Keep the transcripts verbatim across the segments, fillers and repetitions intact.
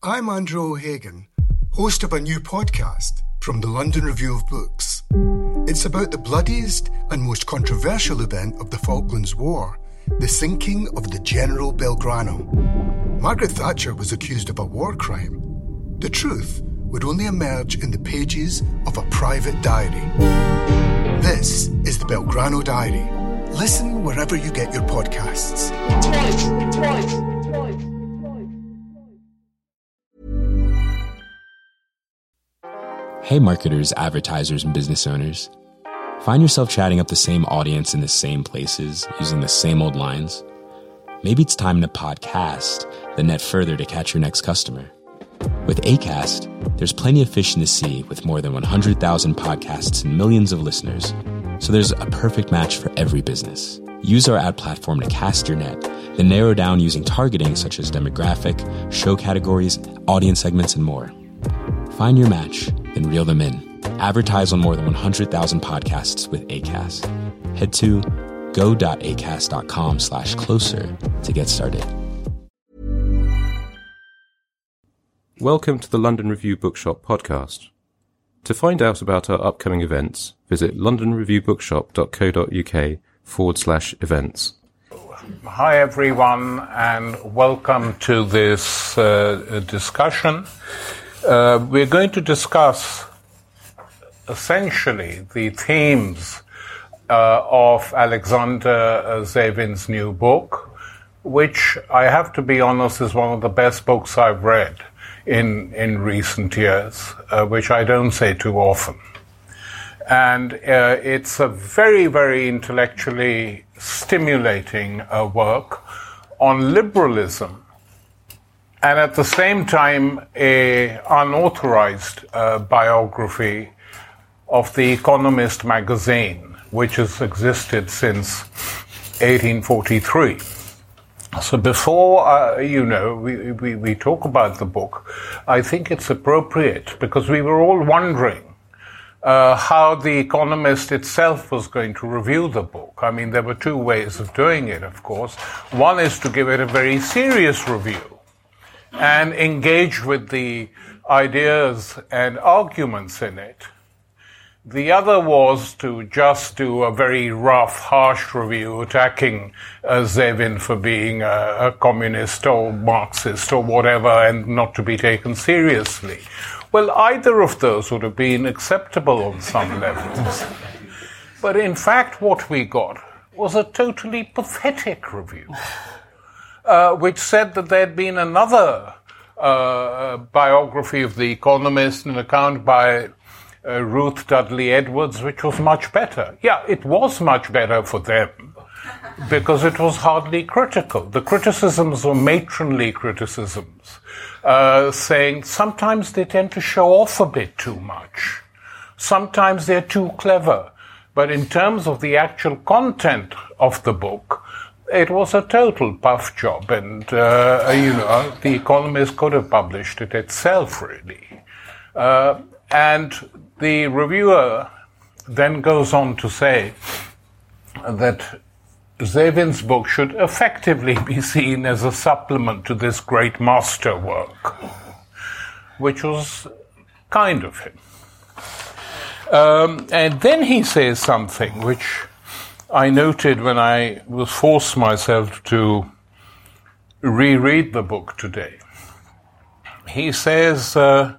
I'm Andrew O'Hagan, host of a new podcast from the London Review of Books. It's about the bloodiest and most controversial event of the Falklands War, the sinking of the General Belgrano. Margaret Thatcher was accused of a war crime. The truth would only emerge in the pages of a private diary. This is the Belgrano Diary. Listen wherever you get your podcasts. Twice, twice, twice, twice. Hey marketers, advertisers, and business owners. Find yourself chatting up the same audience in the same places, using the same old lines? Maybe it's time to podcast the net further to catch your next customer. With Acast, there's plenty of fish in the sea with more than one hundred thousand podcasts and millions of listeners. So there's a perfect match for every business. Use our ad platform to cast your net, then narrow down using targeting such as demographic, show categories, audience segments, and more. Find your match, then reel them in. Advertise on more than one hundred thousand podcasts with Acast. Head to go.acast.com slash closer to get started. Welcome to the London Review Bookshop podcast. To find out about our upcoming events, visit londonreviewbookshop.co.uk forward slash events. Hi everyone, and welcome to this uh, discussion. Uh, we're going to discuss essentially the themes uh, of Alexander Zavin's new book, which I have to be honest is one of the best books I've read in in recent years, uh, which I don't say too often. And uh, it's a very, very intellectually stimulating uh, work on liberalism, and at the same time a unauthorized uh, biography of The Economist magazine, which has existed since eighteen forty-three. So before, uh, you know, we, we, we talk about the book, I think it's appropriate, because we were all wondering uh, how The Economist itself was going to review the book. I mean, there were two ways of doing it, of course. One is to give it a very serious review and engage with the ideas and arguments in it. The other was to just do a very rough, harsh review attacking uh, Zavin for being a, a communist or Marxist or whatever and not to be taken seriously. Well, either of those would have been acceptable on some levels. But in fact, what we got was a totally pathetic review, uh, which said that there had been another uh, biography of The Economist, an account by Uh, Ruth Dudley Edwards, which was much better. Yeah, it was much better for them, because it was hardly critical. The criticisms were matronly criticisms, uh, saying sometimes they tend to show off a bit too much. Sometimes they're too clever. But in terms of the actual content of the book, it was a total puff job. And, uh, you know, The Economist could have published it itself, really. Uh, and the reviewer then goes on to say that Zavin's book should effectively be seen as a supplement to this great masterwork, which was kind of him. Um, and then he says something which I noted when I was forced myself to reread the book today. He says, uh,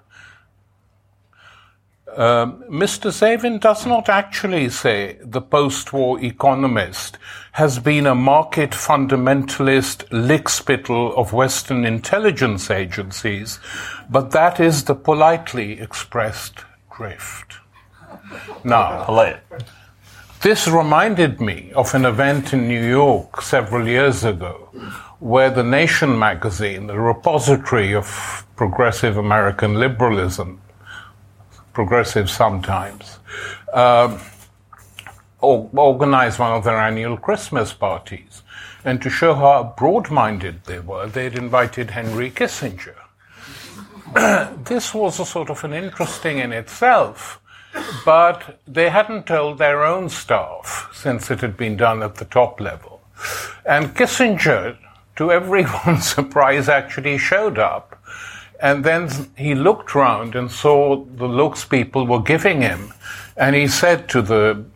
Um, Mister Zavin does not actually say the post-war Economist has been a market fundamentalist lickspittle of Western intelligence agencies, but that is the politely expressed drift. Now, Polite. This reminded me of an event in New York several years ago, where the Nation magazine, the repository of progressive American liberalism, progressive sometimes, um, organized one of their annual Christmas parties. And to show how broad-minded they were, they'd invited Henry Kissinger. This was a sort of an interesting in itself, but they hadn't told their own staff, since it had been done at the top level. And Kissinger, to everyone's surprise, actually showed up And then he looked round and saw the looks people were giving him. And he said to the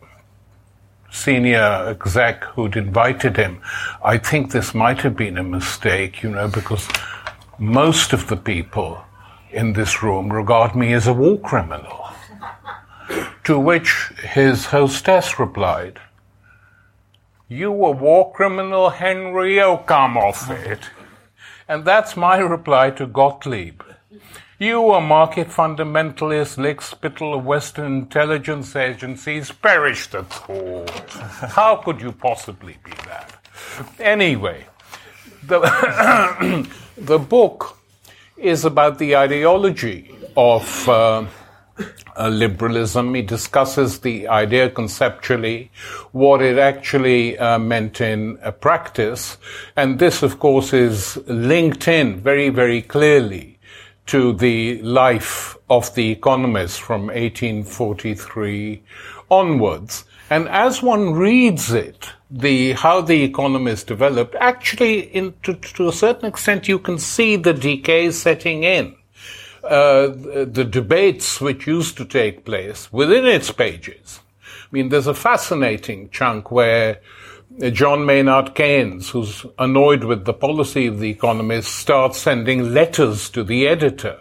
senior exec who'd invited him, I think this might have been a mistake, you know, because most of the people in this room regard me as a war criminal. To which his hostess replied, you a war criminal, Henry? Oh, come off it. And that's my reply to Gottlieb. You a market fundamentalist, lickspittle of Western intelligence agencies, perish the thought. How could you possibly be that? Anyway, the, the book is about the ideology of uh, uh, liberalism. He discusses the idea conceptually, what it actually uh, meant in uh, practice. And this, of course, is linked in very, very clearly to the life of the economist from eighteen forty-three onwards. And as one reads it, the how the economist developed, actually, in, to, to a certain extent, you can see the decay setting in. Uh, the, the debates which used to take place within its pages. I mean, there's a fascinating chunk where John Maynard Keynes, who's annoyed with the policy of the Economist, starts sending letters to the editor.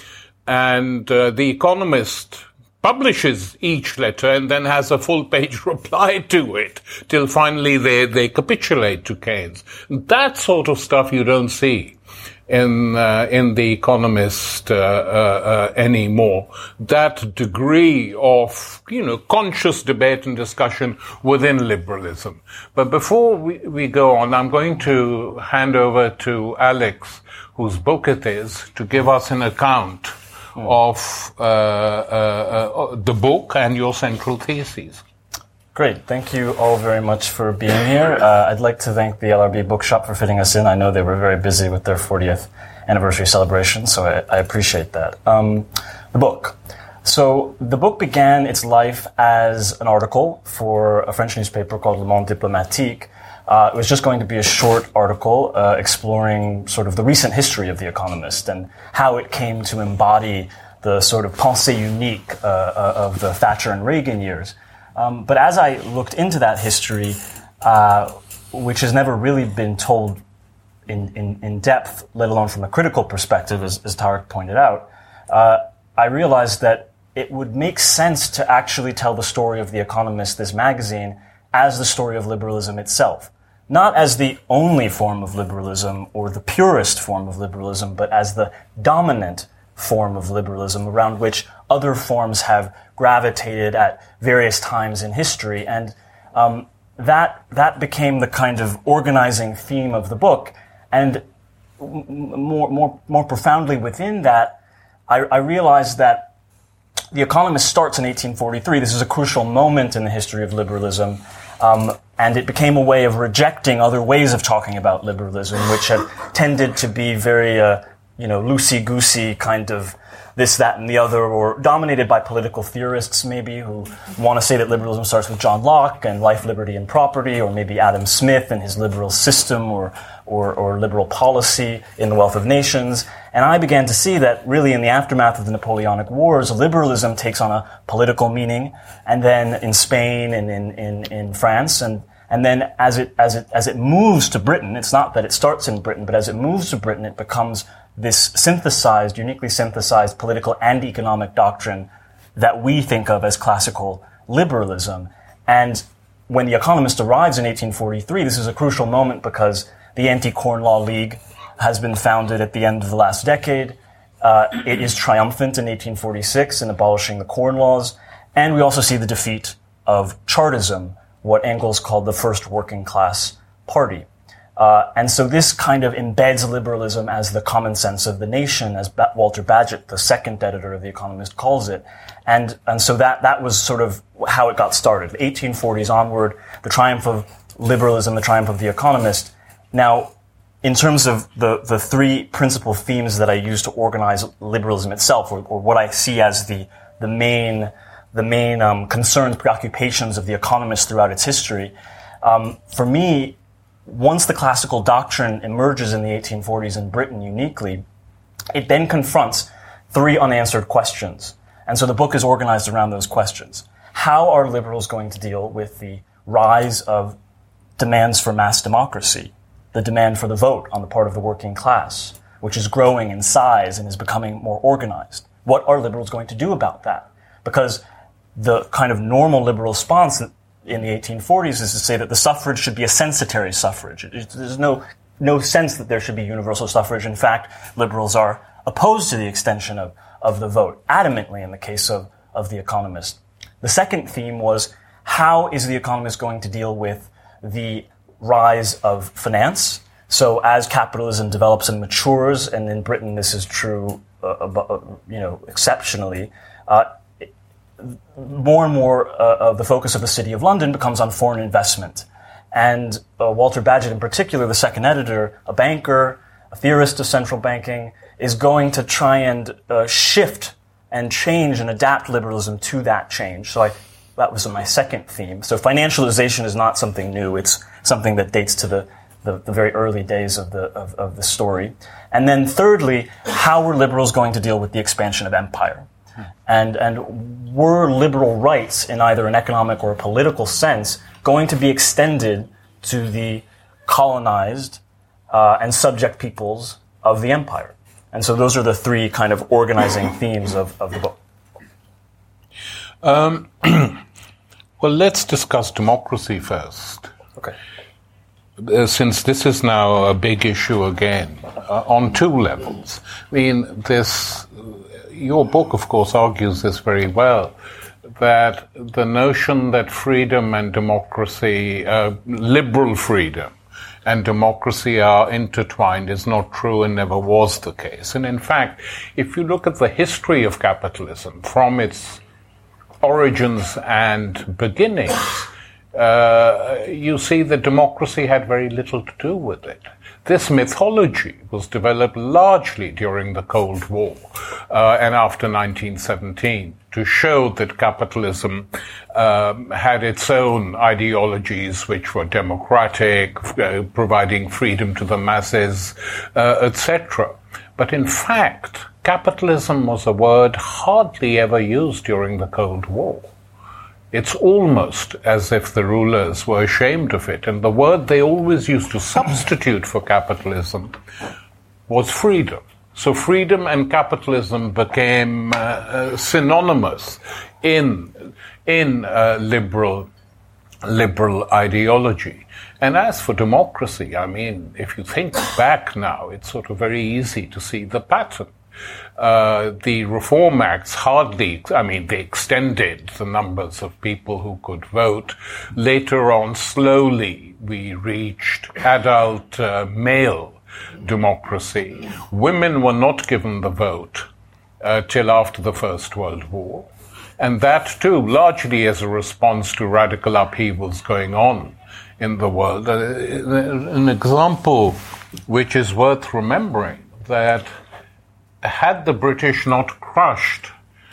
And uh, the Economist publishes each letter and then has a full-page reply to it, till finally they, they capitulate to Keynes. That sort of stuff you don't see in uh, in The Economist uh, uh, uh, anymore. That degree of, you know, conscious debate and discussion within liberalism. But before we, we go on, I'm going to hand over to Alex, whose book it is, to give us an account mm. of uh, uh, uh, the book and your central theses. Great. Thank you all very much for being here. Uh, I'd like to thank the L R B Bookshop for fitting us in. I know they were very busy with their fortieth anniversary celebration, so I, I appreciate that. Um, the book. So the book began its life as an article for a French newspaper called Le Monde Diplomatique. Uh, it was just going to be a short article uh, exploring sort of the recent history of The Economist and how it came to embody the sort of pensée unique uh, uh, of the Thatcher and Reagan years. Um, but as I looked into that history, uh, which has never really been told in, in, in depth, let alone from a critical perspective, as, as Tarek pointed out, uh, I realized that it would make sense to actually tell the story of The Economist, this magazine, as the story of liberalism itself. Not as the only form of liberalism or the purest form of liberalism, but as the dominant form of liberalism around which other forms have gravitated at various times in history. And um, that that became the kind of organizing theme of the book. And more more more profoundly within that, I, I realized that The Economist starts in eighteen forty-three. This is a crucial moment in the history of liberalism. Um, and it became a way of rejecting other ways of talking about liberalism, which had tended to be very, uh, you know, loosey-goosey kind of this, that, and the other, or dominated by political theorists, maybe, who want to say that liberalism starts with John Locke and life, liberty, and property, or maybe Adam Smith and his liberal system, or, or, or liberal policy in The Wealth of Nations. And I began to see that really in the aftermath of the Napoleonic Wars, liberalism takes on a political meaning, and then in Spain and in, in, in France, and And then as it, as it, as it moves to Britain, it's not that it starts in Britain, but as it moves to Britain, it becomes this synthesized, uniquely synthesized political and economic doctrine that we think of as classical liberalism. And when The Economist arrives in eighteen forty-three, this is a crucial moment because the Anti-Corn Law League has been founded at the end of the last decade. Uh, it is triumphant in eighteen forty-six in abolishing the Corn Laws. And we also see the defeat of Chartism, what Engels called the first working class party. Uh, and so this kind of embeds liberalism as the common sense of the nation, as ba- Walter Bagehot, the second editor of The Economist, calls it. And, and so that, that was sort of how it got started. The eighteen forties onward, the triumph of liberalism, the triumph of The Economist. Now, in terms of the, the three principal themes that I use to organize liberalism itself, or, or what I see as the, the main the main um, concerns, preoccupations of The Economist throughout its history. Um, for me, once the classical doctrine emerges in the eighteen forties in Britain uniquely, it then confronts three unanswered questions. And so the book is organized around those questions. How are liberals going to deal with the rise of demands for mass democracy, the demand for the vote on the part of the working class, which is growing in size and is becoming more organized? What are liberals going to do about that? Because the kind of normal liberal response in the eighteen forties is to say that the suffrage should be a censitary suffrage. It, it, there's no no sense that there should be universal suffrage. In fact, liberals are opposed to the extension of, of the vote, adamantly in the case of, of The Economist. The second theme was, how is The Economist going to deal with the rise of finance? So as capitalism develops and matures, and in Britain this is true, uh, you know, exceptionally, uh, more and more uh, of the focus of the City of London becomes on foreign investment. And uh, Walter Bagehot in particular, the second editor, a banker, a theorist of central banking, is going to try and uh, shift and change and adapt liberalism to that change. So I, that was my second theme. So financialization is not something new. It's something that dates to the, the, the very early days of the, of, of the story. And then thirdly, how were liberals going to deal with the expansion of empire? And, and were liberal rights in either an economic or a political sense going to be extended to the colonized uh, and subject peoples of the empire? And so those are the three kind of organizing themes of, of the book. Um, well, let's discuss democracy first. Okay. Uh, since this is now a big issue again, uh, on two levels. I mean, this, your book, of course, argues this very well, that the notion that freedom and democracy, uh, liberal freedom and democracy are intertwined is not true and never was the case. And in fact, if you look at the history of capitalism from its origins and beginnings, uh, you see that democracy had very little to do with it. This mythology was developed largely during the Cold War uh, and after nineteen seventeen to show that capitalism um, had its own ideologies which were democratic, uh, providing freedom to the masses, uh, et cetera. But in fact, capitalism was a word hardly ever used during the Cold War. It's almost as if the rulers were ashamed of it, and the word they always used to substitute for capitalism was freedom. So freedom and capitalism became uh, uh, synonymous in in uh, liberal liberal ideology. And as for democracy, I mean, if you think back now, it's sort of very easy to see the pattern. Uh, the Reform Acts hardly, I mean, they extended the numbers of people who could vote. Later on, slowly, we reached adult uh, male democracy. Women were not given the vote uh, till after the First World War. And that, too, largely as a response to radical upheavals going on in the world. Uh, an example which is worth remembering, that had the British not crushed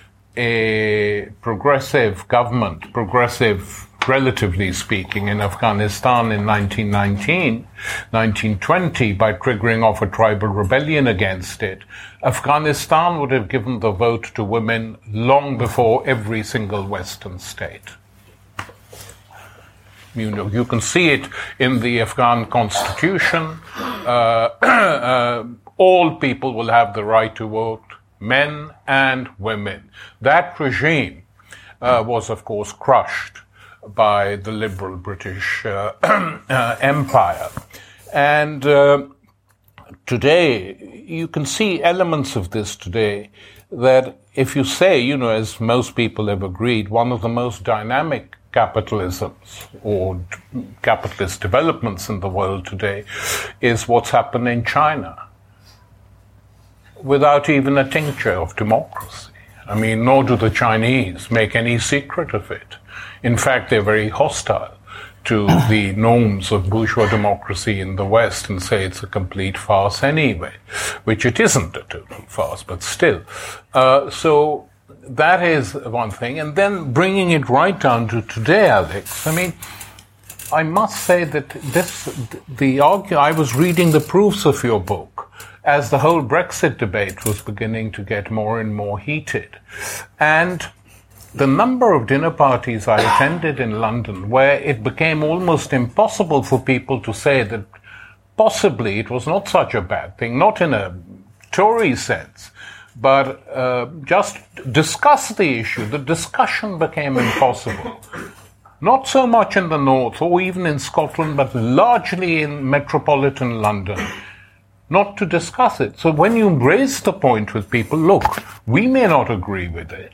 a progressive government, progressive relatively speaking, in Afghanistan in nineteen nineteen, nineteen twenty, by triggering off a tribal rebellion against it, Afghanistan would have given the vote to women long before every single Western state. You know, you can see it in the Afghan constitution. Uh, uh, all people will have the right to vote, men and women. That regime uh, was, of course, crushed by the liberal British uh, uh, Empire. And uh, today, you can see elements of this today, that if you say, you know, as most people have agreed, one of the most dynamic capitalisms or capitalist developments in the world today is what's happened in China, without even a tincture of democracy. I mean, nor do the Chinese make any secret of it. In fact, they're very hostile to the norms of bourgeois democracy in the West and say it's a complete farce anyway, which it isn't a total farce, but still. Uh, so that is one thing. And then bringing it right down to today, Alex, I mean, I must say that this, the argue, I was reading the proofs of your book, as the whole Brexit debate was beginning to get more and more heated. And the number of dinner parties I attended in London where it became almost impossible for people to say that possibly it was not such a bad thing, not in a Tory sense, but uh, just discuss the issue. The discussion became impossible. Not so much in the north or even in Scotland, but largely in metropolitan London, not to discuss it. So when you raise the point with people, look, we may not agree with it,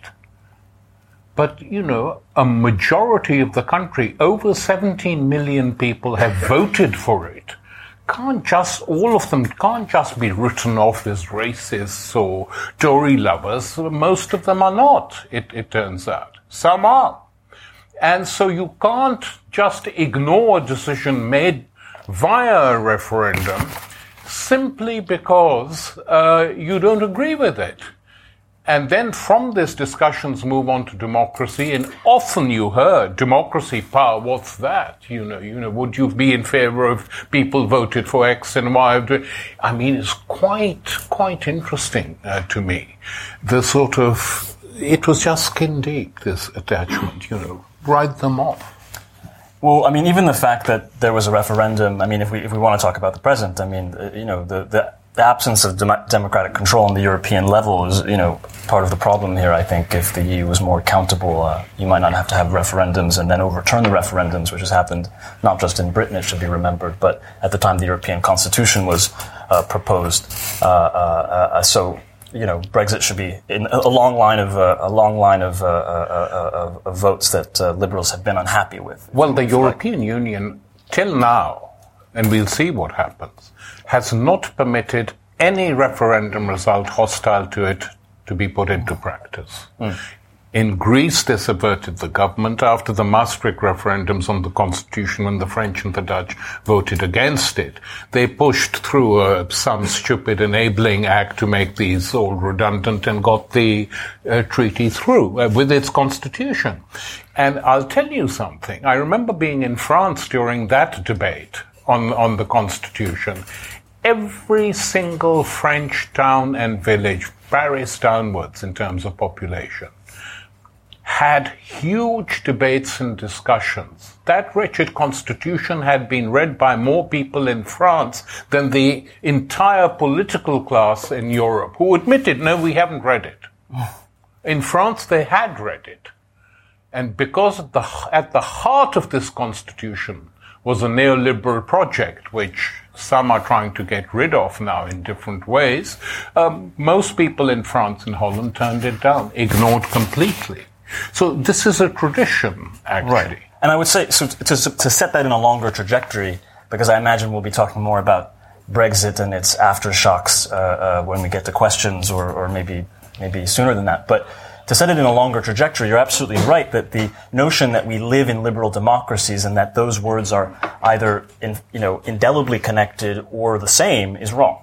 but, you know, a majority of the country, over seventeen million people have voted for it. Can't just, all of them can't just be written off as racists or Tory lovers. Most of them are not, it, it turns out. Some are. And so you can't just ignore a decision made via a referendum simply because uh, you don't agree with it. And then from this, discussions move on to democracy, and often you heard democracy, power, what's that? You know, you know, would you be in favor of people voted for X and Y? I mean, it's quite, quite interesting uh, to me. The sort of, it was just skin deep, this attachment, you know, write them off. Well, I mean, even the fact that there was a referendum, I mean, if we if we want to talk about the present, I mean, you know, the, the, the absence of dem- democratic control on the European level is, you know, part of the problem here. I think if the E U was more accountable, uh, you might not have to have referendums and then overturn the referendums, which has happened not just in Britain, it should be remembered, but at the time the European Constitution was uh, proposed. Uh, uh, uh, so, you know, Brexit should be in a long line of uh, a long line of, uh, uh, uh, of votes that uh, Liberals have been unhappy with. Well, the European like, Union, till now, and we'll see what happens, has not permitted any referendum result hostile to it to be put into practice. Mm. In Greece, they subverted the government after the Maastricht referendums on the constitution when the French and the Dutch voted against it. They pushed through uh, some stupid enabling act to make these all redundant and got the uh, treaty through uh, with its constitution. And I'll tell you something. I remember being in France during that debate on, on the constitution. Every single French town and village, Paris downwards in terms of population, had huge debates and discussions. That wretched constitution had been read by more people in France than the entire political class in Europe, who admitted, no, we haven't read it. In France, they had read it. And because at the, at the heart of this constitution was a neoliberal project, which some are trying to get rid of now in different ways, um, most people in France and Holland turned it down, ignored completely. So this is a tradition, actually. Right. And I would say, so to, to set that in a longer trajectory, because I imagine we'll be talking more about Brexit and its aftershocks uh, uh, when we get to questions, or, or maybe maybe sooner than that. But to set it in a longer trajectory, you're absolutely right that the notion that we live in liberal democracies and that those words are either in, you know, indelibly connected or the same is wrong.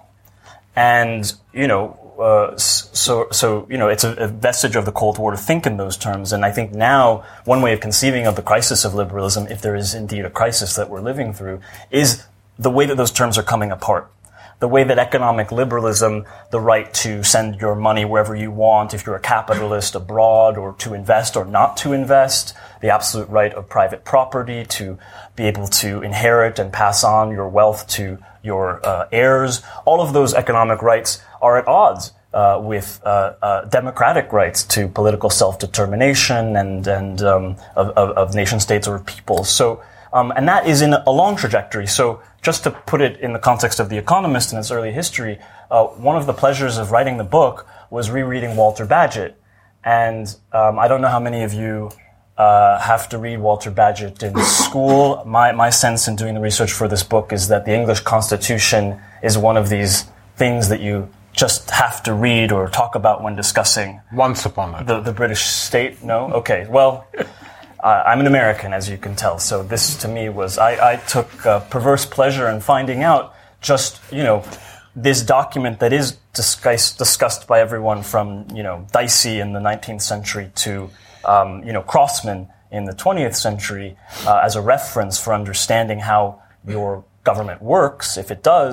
And, you know, Uh, so, so, you know, it's a, a vestige of the Cold War to think in those terms. And I think now one way of conceiving of the crisis of liberalism, if there is indeed a crisis that we're living through, is the way that those terms are coming apart. The way that economic liberalism, the right to send your money wherever you want, if you're a capitalist abroad, or to invest or not to invest, the absolute right of private property, to be able to inherit and pass on your wealth to your uh, heirs, all of those economic rights are at odds uh, with uh, uh, democratic rights to political self-determination and and um, of, of, of nation-states or peoples. So, um, and that is in a long trajectory. So, just to put it in the context of The Economist and its early history, uh, one of the pleasures of writing the book was rereading Walter Bagehot. And um, I don't know how many of you uh, have to read Walter Bagehot in school. My my sense in doing the research for this book is that the English Constitution is one of these things that you just have to read or talk about when discussing Once upon a the, the British state. No? Okay. Well, uh, I'm an American, as you can tell. So this, to me, was, I, I took uh, perverse pleasure in finding out just, you know, this document that is discussed, discussed by everyone from, you know, Dicey in the nineteenth century to, um, you know, Crossman in the twentieth century uh, as a reference for understanding how your government works, if it does,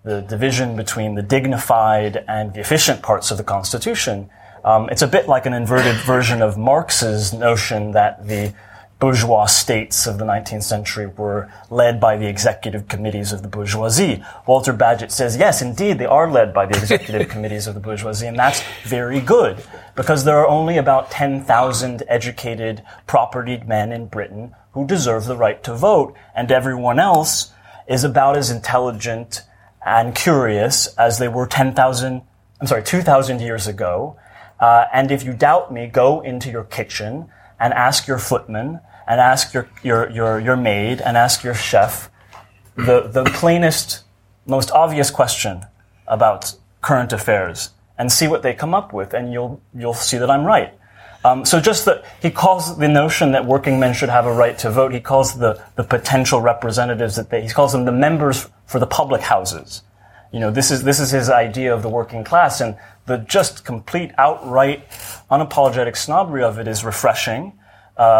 the division between the dignified and the efficient parts of the Constitution, um, it's a bit like an inverted version of Marx's notion that the bourgeois states of the nineteenth century were led by the executive committees of the bourgeoisie. Walter Bagehot says, yes, indeed, they are led by the executive committees of the bourgeoisie, and that's very good, because there are only about ten thousand educated, propertied men in Britain who deserve the right to vote, and everyone else is about as intelligent and curious as they were ten thousand, I'm sorry, two thousand years ago. Uh, and if you doubt me, go into your kitchen and ask your footman, and ask your, your, your, your maid, and ask your chef the, the plainest, most obvious question about current affairs, and see what they come up with, and you'll, you'll see that I'm right. Um, so just that he calls the notion that working men should have a right to vote, he calls the, the potential representatives that they, he calls them the members for the public houses. You know, this is, this is his idea of the working class, and the just complete, outright, unapologetic snobbery of it is refreshing. Uh, uh,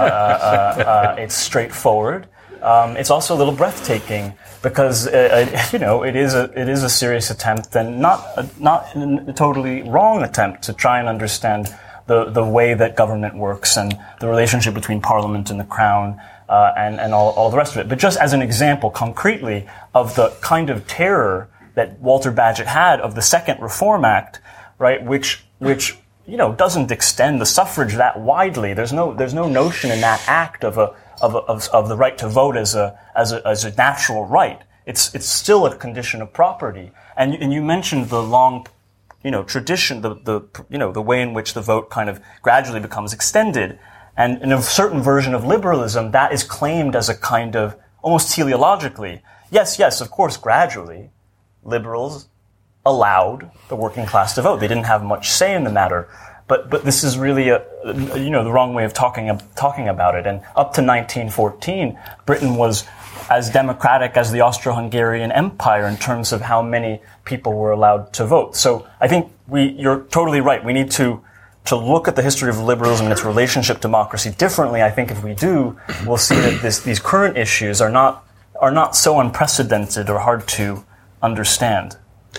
uh, uh, it's straightforward. Um, it's also a little breathtaking because, uh, uh, you know, it is a it is a serious attempt, and not a, not a totally wrong attempt to try and understand the the way that government works and the relationship between Parliament and the Crown, uh, and and all all the rest of it. But just as an example, concretely, of the kind of terror that Walter Bagehot had of the Second Reform Act, right, which which you know, doesn't extend the suffrage that widely. There's no, there's no notion in that act of a, of a, of, of the right to vote as a, as a, as a natural right. It's, it's still a condition of property. And, and you mentioned the long, you know, tradition, the, the, you know, the way in which the vote kind of gradually becomes extended. And in a certain version of liberalism, that is claimed as a kind of, almost teleologically. Yes, yes, of course, gradually, liberals allowed the working class to vote. They didn't have much say in the matter, but but this is really a you know the wrong way of talking talking about it. And up to nineteen fourteen, Britain was as democratic as the Austro-Hungarian Empire in terms of how many people were allowed to vote. So I think we you're totally right. We need to to look at the history of liberalism and its relationship to democracy differently. I think if we do, we'll see that this, these current issues are not are not so unprecedented or hard to understand.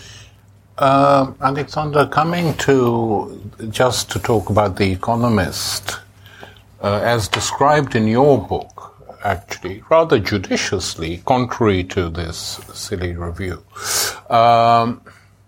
Uh, Alexander, coming to, just to talk about The Economist, uh, as described in your book, actually, rather judiciously, contrary to this silly review, um,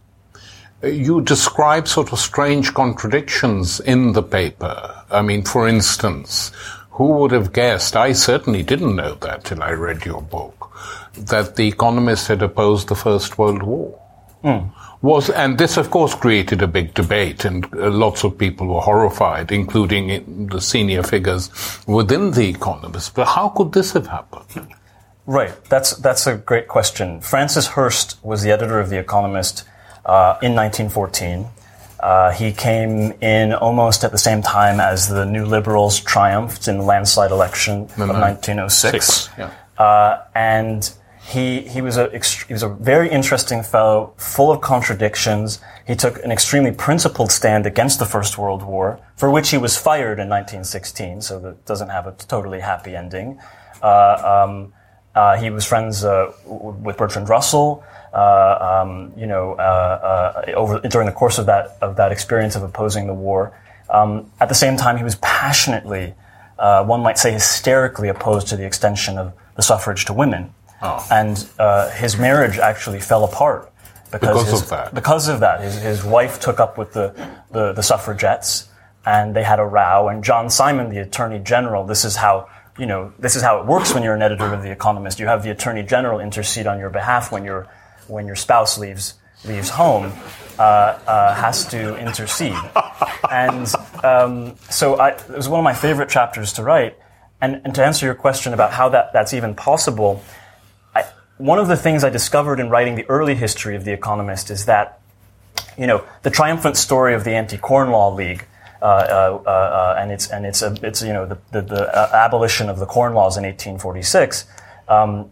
you describe sort of strange contradictions in the paper. I mean, for instance, who would have guessed, I certainly didn't know that till I read your book, that The Economist had opposed the First World War. Mm. Was, and this, of course, created a big debate, and uh, lots of people were horrified, including the senior figures within The Economist. But how could this have happened? Right. That's that's a great question. Francis Hurst was the editor of The Economist uh, in nineteen fourteen. Uh, he came in almost at the same time as the New Liberals triumphed in the landslide election of nineteen oh six. Six, yeah. uh, and He he was a he was a very interesting fellow, full of contradictions. He took an extremely principled stand against the First World War, for which he was fired in nineteen sixteen. So that doesn't have a totally happy ending. Uh, um, uh, he was friends uh, with Bertrand Russell. Uh, um, you know, uh, uh, over during the course of that of that experience of opposing the war. Um, at the same time, he was passionately, uh, one might say, hysterically opposed to the extension of the suffrage to women. Oh. And uh, his marriage actually fell apart because, because his, of that. Because of that, his, his wife took up with the, the the suffragettes, and they had a row. And John Simon, the Attorney General, this is how you know this is how it works when you're an editor of The Economist. You have the Attorney General intercede on your behalf when your when your spouse leaves leaves home, uh, uh, has to intercede. And um, so I, it was one of my favorite chapters to write. And, and to answer your question about how that that's even possible. One of the things I discovered in writing the early history of The Economist is that, you know, the triumphant story of the Anti-Corn Law League, uh, uh, uh, and it's and it's a, it's you know the the, the uh, abolition of the Corn Laws in eighteen forty-six, um,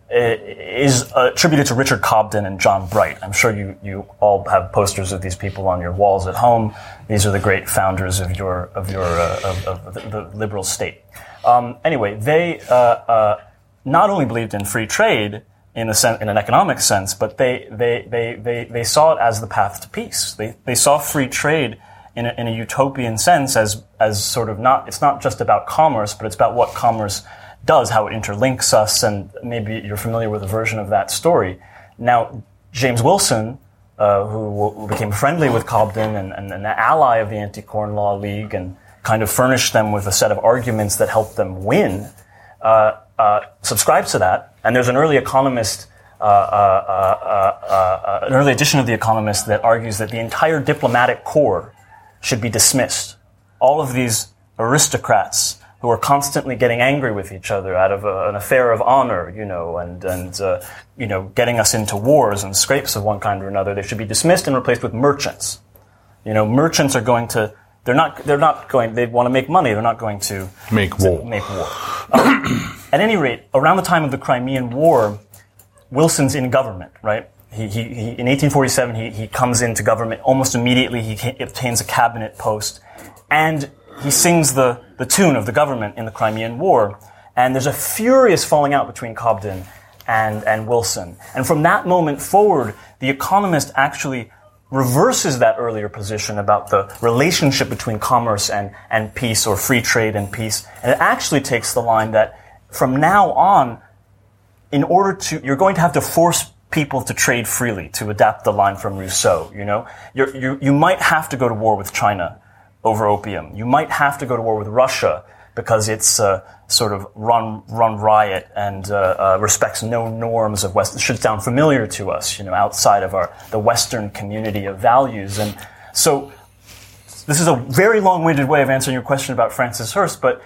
is attributed to Richard Cobden and John Bright. I'm sure you you all have posters of these people on your walls at home. These are the great founders of your of your uh, of, of the, the liberal state. Um, anyway, they uh, uh, not only believed in free trade, in a sen- in an economic sense, but they, they, they, they, they saw it as the path to peace. They, they saw free trade in a, in a utopian sense as, as sort of not, it's not just about commerce, but it's about what commerce does, how it interlinks us, and maybe you're familiar with a version of that story. Now, James Wilson, uh, who, who became friendly with Cobden and, and an ally of the Anti-Corn Law League and kind of furnished them with a set of arguments that helped them win, uh, uh, subscribes to that. And there's an early Economist, uh, uh, uh, uh, uh, an early edition of The Economist that argues that the entire diplomatic corps should be dismissed. All of these aristocrats who are constantly getting angry with each other out of a, an affair of honor, you know, and, and, uh, you know, getting us into wars and scrapes of one kind or another, they should be dismissed and replaced with merchants. You know, merchants are going to, they're not, they're not going, they want to make money, they're not going to make war. Make war. Um, at any rate, around the time of the Crimean War, Wilson's in government, right? He, he, he in eighteen forty-seven, he, he comes into government almost immediately, he obtains a cabinet post, and he sings the, the tune of the government in the Crimean War, and there's a furious falling out between Cobden and, and Wilson. And from that moment forward, The Economist actually reverses that earlier position about the relationship between commerce and, and peace, or free trade and peace, and it actually takes the line that from now on, in order to, you're going to have to force people to trade freely, to adapt the line from Rousseau, you know? You're, you, you might have to go to war with China over opium. You might have to go to war with Russia because it's uh, sort of run run riot and uh, uh, respects no norms of West. It should sound familiar to us, you know, outside of our the Western community of values. And so, this is a very long-winded way of answering your question about Francis Hurst. But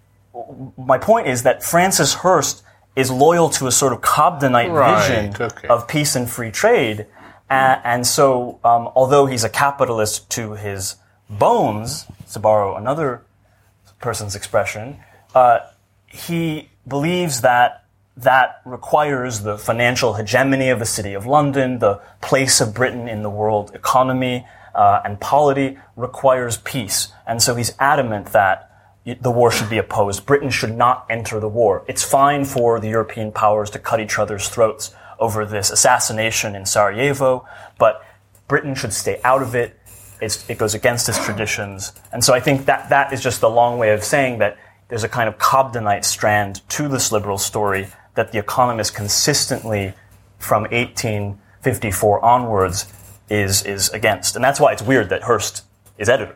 my point is that Francis Hurst is loyal to a sort of Cobdenite right, vision okay. of peace and free trade, and, and so um, although he's a capitalist to his bones, to borrow another person's expression, uh, he believes that that requires the financial hegemony of the City of London, the place of Britain in the world economy uh, and polity requires peace. And so he's adamant that the war should be opposed. Britain should not enter the war. It's fine for the European powers to cut each other's throats over this assassination in Sarajevo, but Britain should stay out of it. It's, it goes against its traditions. And so I think that that is just a long way of saying that there's a kind of Cobdenite strand to this liberal story that The Economist consistently, from eighteen fifty-four onwards, is is against. And that's why it's weird that Hurst is editor.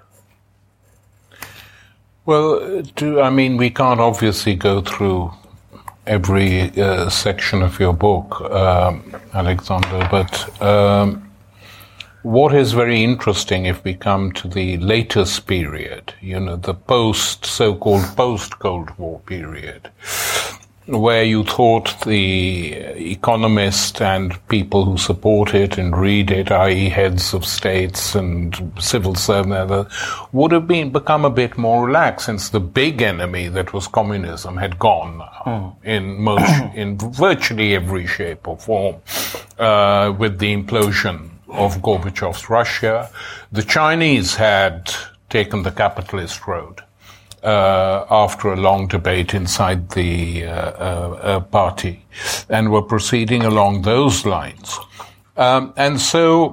Well, to, I mean, we can't obviously go through every uh, section of your book, um, Alexander, but um, what is very interesting if we come to the latest period, you know, the post, so-called post-Cold War period, where you thought the Economist and people who support it and read it, that is heads of states and civil servants, would have been become a bit more relaxed, since the big enemy that was communism had gone mm. in most, in virtually every shape or form, uh, with the implosion of Gorbachev's Russia. The Chinese had taken the capitalist road. Uh, after a long debate inside the uh, uh, uh, party, and were proceeding along those lines. Um, and so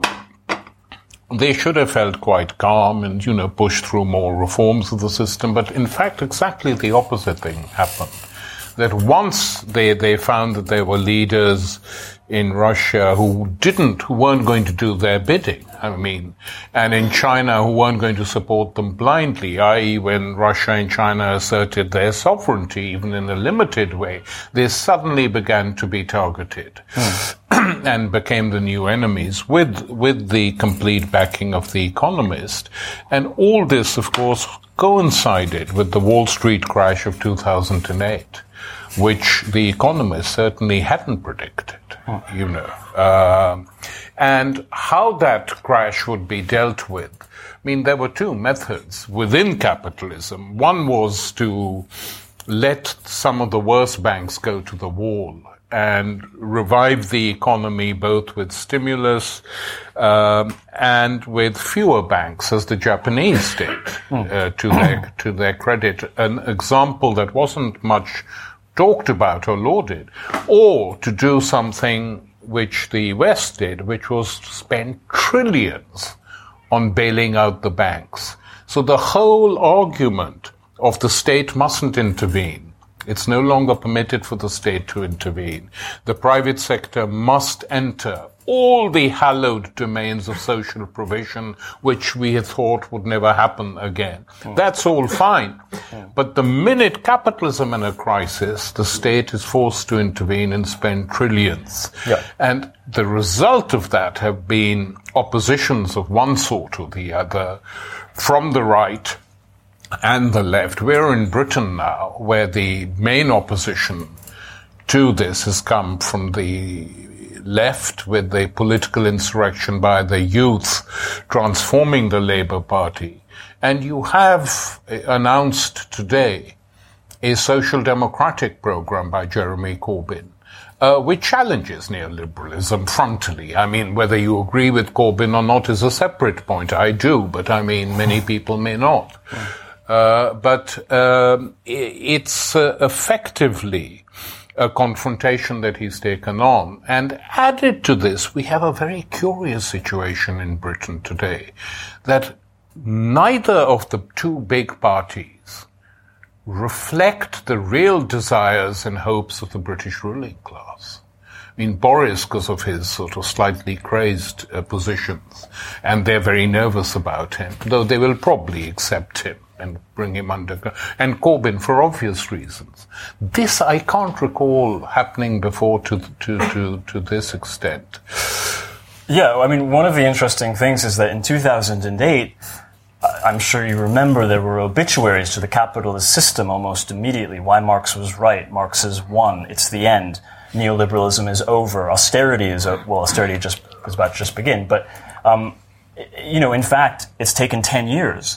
they should have felt quite calm and, you know, pushed through more reforms of the system. But in fact, exactly the opposite thing happened. That once they, they found that there were leaders in Russia who didn't, who weren't going to do their bidding, I mean, and in China who weren't going to support them blindly, that is when Russia and China asserted their sovereignty, even in a limited way, they suddenly began to be targeted mm. and became the new enemies with, with the complete backing of The Economist. And all this, of course, coincided with the Wall Street crash of two thousand eight, which The Economist certainly hadn't predicted, mm. you know. Uh, and how that crash would be dealt with. I mean, there were two methods within capitalism. One was to let some of the worst banks go to the wall and revive the economy both with stimulus um, and with fewer banks, as the Japanese did, uh, to their to their credit. An example that wasn't much talked about or lauded, or to do something which the West did, which was to spend trillions on bailing out the banks. So the whole argument of the state mustn't intervene. It's no longer permitted for the state to intervene. The private sector must enter all the hallowed domains of social provision, which we had thought would never happen again. Mm. That's all fine. Mm. But the minute capitalism in a crisis, the state is forced to intervene and spend trillions. Yeah. And the result of that have been oppositions of one sort or the other from the right and the left. We're in Britain now, where the main opposition to this has come from the left, with the political insurrection by the youth transforming the Labour Party. And you have announced today a social democratic programme by Jeremy Corbyn, uh, which challenges neoliberalism frontally. I mean, whether you agree with Corbyn or not is a separate point. I do, but I mean, many people may not. Uh, but um, it's uh, effectively a confrontation that he's taken on. And added to this, we have a very curious situation in Britain today, that neither of the two big parties reflect the real desires and hopes of the British ruling class. I mean, Boris, because of his sort of slightly crazed uh, positions, and they're very nervous about him, though they will probably accept him and bring him under, and Corbyn for obvious reasons. This I can't recall happening before to to to, to this extent. Yeah, I mean, one of the interesting things is that in two thousand eight, I'm sure you remember, there were obituaries to the capitalist system almost immediately. Why Marx was right. Marx has won. It's the end. Neoliberalism is over. Austerity is, a, well, austerity just is about to just begin. But, um, you know, in fact, it's taken ten years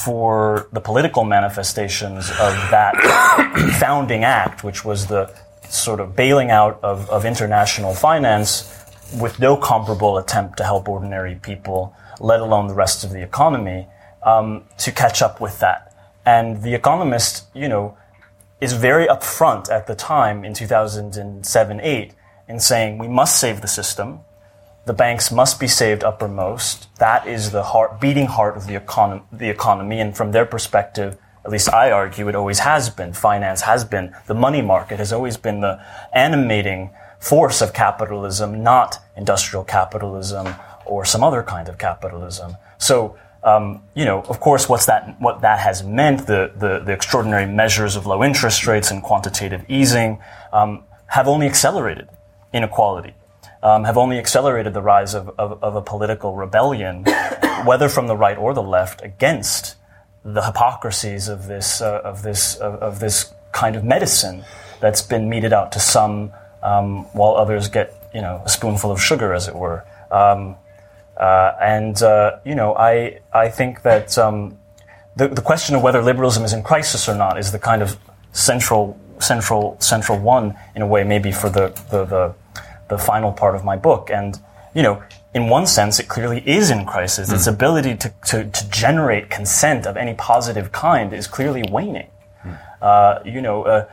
for the political manifestations of that founding act, which was the sort of bailing out of, of international finance with no comparable attempt to help ordinary people, let alone the rest of the economy, um, to catch up with that. And The Economist, you know, is very upfront at the time in two thousand seven eight in saying we must save the system. The banks must be saved uppermost. That is the heart, beating heart of the, econ- the economy. And from their perspective, at least I argue, it always has been. Finance has been. The money market has always been the animating force of capitalism, not industrial capitalism or some other kind of capitalism. So, um, you know, of course, what's that, what that has meant, the, the, the extraordinary measures of low interest rates and quantitative easing, um, have only accelerated inequality. Um, have only accelerated the rise of, of, of a political rebellion, whether from the right or the left, against the hypocrisies of this uh, of this of, of this kind of medicine that's been meted out to some, um, while others get, you know, a spoonful of sugar, as it were. Um, uh, and uh, you know, I I think that um, the the question of whether liberalism is in crisis or not is the kind of central central central one, in a way, maybe for the the, the the final part of my book. And, you know, in one sense, it clearly is in crisis. Mm. Its ability to, to, to generate consent of any positive kind is clearly waning. Mm. Uh, you know, uh,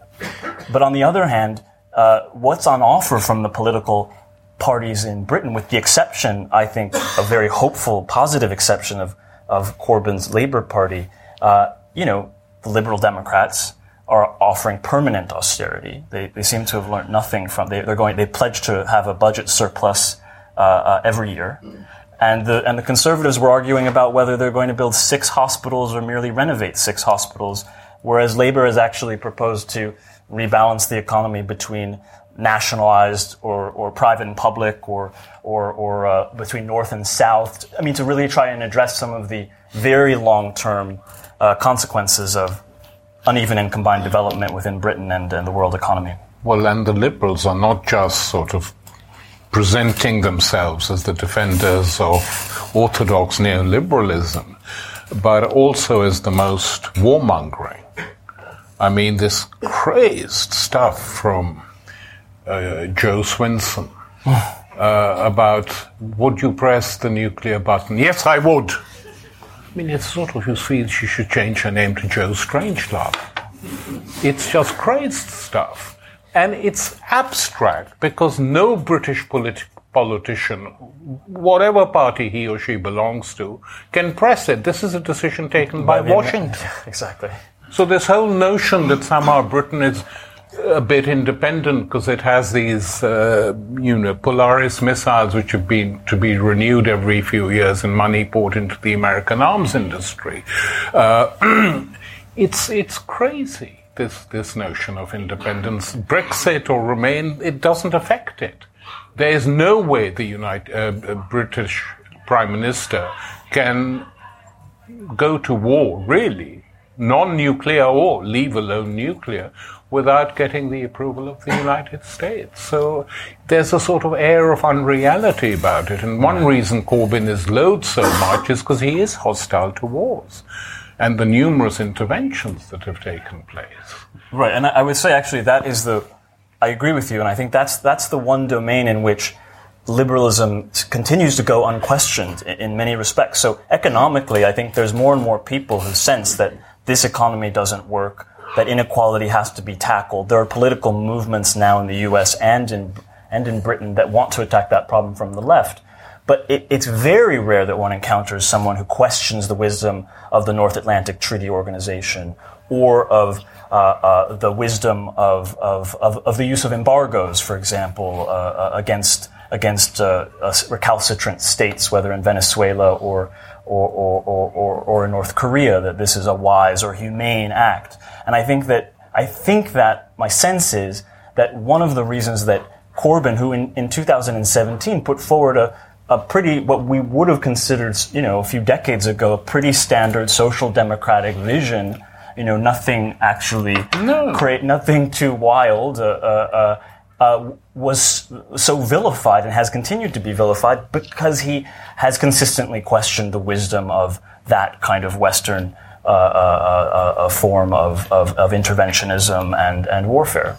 but on the other hand, uh, what's on offer from the political parties in Britain, with the exception, I think, a very hopeful, positive exception of, of Corbyn's Labour Party, uh, you know, the Liberal Democrats are offering permanent austerity. They they seem to have learned nothing from. They, they're going. They pledge to have a budget surplus uh, uh, every year, and the and the Conservatives were arguing about whether they're going to build six hospitals or merely renovate six hospitals, whereas Labour has actually proposed to rebalance the economy between nationalized or, or private and public, or or or uh, between north and south. I mean, to really try and address some of the very long-term uh, consequences of uneven and combined development within Britain and, and the world economy. Well, and the Liberals are not just sort of presenting themselves as the defenders of orthodox neoliberalism, but also as the most warmongering. I mean, this crazed stuff from uh, Joe Swinson uh, about, would you press the nuclear button? Yes, I would. I mean, it's sort of, you feel she should change her name to Joe Strangelove. It's just crazed stuff. And it's abstract because no British politi- politician, whatever party he or she belongs to, can press it. This is a decision taken by, by Washington. Amer- exactly. So this whole notion that somehow Britain is a bit independent because it has these, uh, you know, Polaris missiles which have been to be renewed every few years and money poured into the American arms industry. Uh, it's it's crazy, this this notion of independence. Brexit or Remain, it doesn't affect it. There is no way the United uh, British Prime Minister can go to war, really, non-nuclear war, leave alone nuclear, without getting the approval of the United States. So there's a sort of air of unreality about it. And one reason Corbyn is loathed so much is because he is hostile to wars and the numerous interventions that have taken place. Right, and I would say actually that is the, I agree with you, and I think that's that's the one domain in which liberalism continues to go unquestioned in, in many respects. So economically, I think there's more and more people who sense that this economy doesn't work, that inequality has to be tackled. There are political movements now in the U S and in and in Britain that want to attack that problem from the left. But it, it's very rare that one encounters someone who questions the wisdom of the North Atlantic Treaty Organization or of uh, uh, the wisdom of, of, of, of the use of embargoes, for example, uh, uh, against against uh, uh, recalcitrant states, whether in Venezuela or Or, or, or, or in North Korea, that this is a wise or humane act. And I think that, I think that my sense is that one of the reasons that Corbyn, who in, in two thousand seventeen put forward a, a pretty, what we would have considered, you know, a few decades ago, a pretty standard social democratic vision, you know, nothing actually, no. create, nothing too wild, uh, uh, uh, Uh, was so vilified and has continued to be vilified because he has consistently questioned the wisdom of that kind of Western uh, uh, uh, form of, of, of interventionism and, and warfare.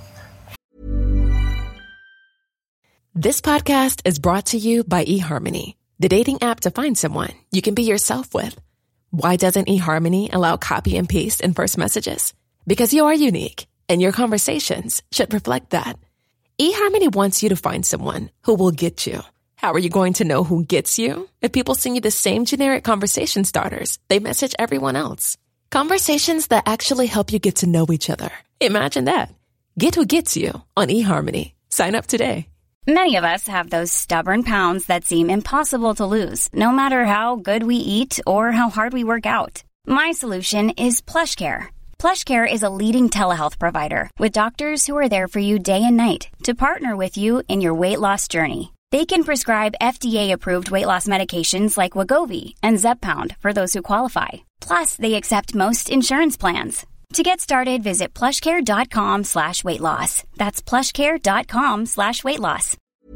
This podcast is brought to you by eHarmony, the dating app to find someone you can be yourself with. Why doesn't eHarmony allow copy and paste in first messages? Because you are unique, and your conversations should reflect that. eHarmony wants you to find someone who will get you. How are you going to know who gets you? If people send you the same generic conversation starters they message everyone else. Conversations that actually help you get to know each other. Imagine that. Get who gets you on eHarmony. Sign up today. Many of us have those stubborn pounds that seem impossible to lose, no matter how good we eat or how hard we work out. My solution is PlushCare. PlushCare is a leading telehealth provider with doctors who are there for you day and night to partner with you in your weight loss journey. They can prescribe F D A-approved weight loss medications like Wegovy and Zepbound for those who qualify. Plus, they accept most insurance plans. To get started, visit plushcare.com slash weight loss. That's plushcare.com slash weight loss.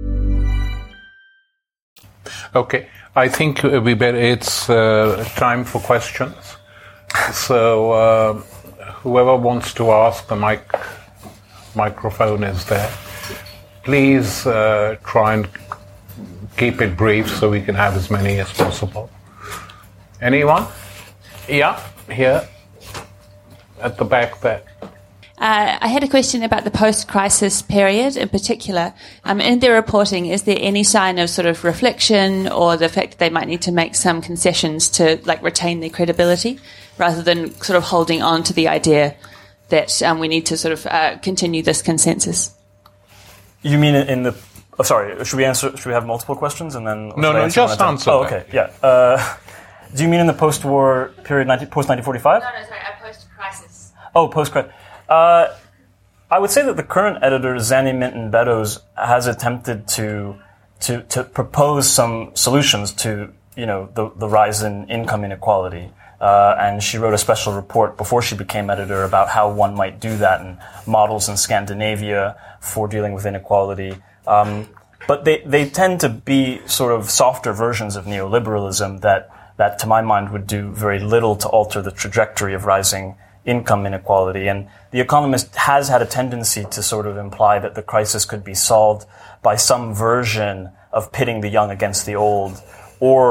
Okay, I think we better, it's uh, time for questions. So... Uh, Whoever wants to ask, the mic, microphone is there. Please uh, try and keep it brief so we can have as many as possible. Anyone? Yeah, here. At the back there. Uh, I had a question about the post-crisis period in particular. Um, in their reporting, is there any sign of sort of reflection or the fact that they might need to make some concessions to like retain their credibility rather than sort of holding on to the idea that um, we need to sort of uh, continue this consensus? You mean in the... Oh, sorry, should we answer? Should we have multiple questions and then... No, no, just answer Oh, okay, yeah. Uh, do you mean in the post-war period, post nineteen forty-five? No, no, sorry, a post-crisis. Oh, post-crisis. Uh, I would say that the current editor, Zanny Minton Beddoes, has attempted to to to propose some solutions to, you know, the, the rise in income inequality. Uh, and she wrote a special report before she became editor about how one might do that and models in Scandinavia for dealing with inequality. Um, but they, they tend to be sort of softer versions of neoliberalism that, that, to my mind, would do very little to alter the trajectory of rising income inequality. And The Economist has had a tendency to sort of imply that the crisis could be solved by some version of pitting the young against the old, or